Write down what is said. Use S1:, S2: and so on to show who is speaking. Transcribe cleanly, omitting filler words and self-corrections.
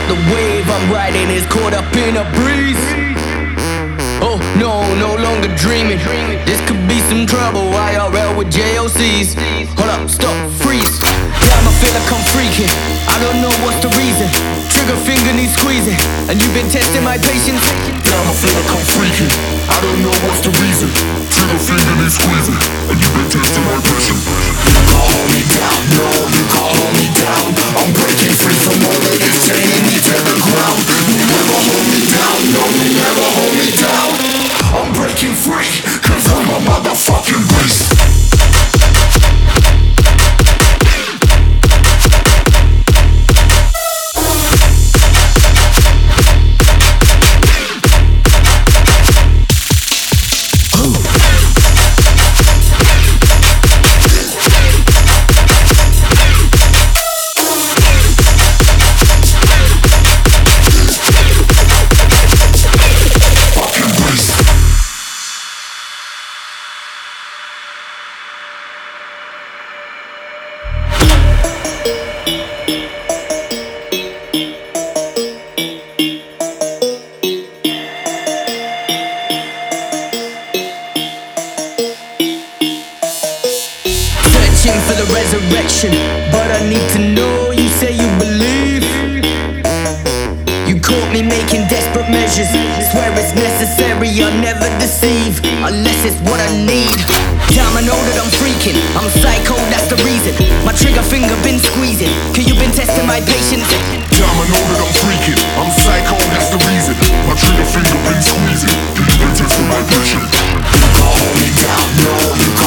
S1: the wave I'm riding is caught up in a breeze. Oh no, no longer dreaming. This could be some trouble. IRL with JOCs. Hold up, stop, freeze. Damn, I feel like I'm freaking. I don't know what's the reason. Trigger finger needs squeezing, and you've been testing my patience.
S2: Damn, I feel like I'm freaking. I don't know what's the reason. Trigger finger needs squeezing, and you've been testing my patience. You can't hold me down, no, you can't hold me down. I'm breaking free from all of this, chaining me to the ground. You never hold me down, no, you never hold me down. I'm breaking free, cause I'm a motherfucking beast.
S1: For the resurrection, but I need to know. You say you believe. You caught me making desperate measures. Swear it's necessary, I'll never deceive unless it's what I need. Damn, I know that I'm freaking. I'm psycho, that's the reason. My trigger finger been squeezing. Cause you been testing my patience.
S2: Damn, I know that I'm freaking. I'm psycho, that's the reason. My trigger finger been squeezing. Cause you been testing my patience. You can't hold me down, no, you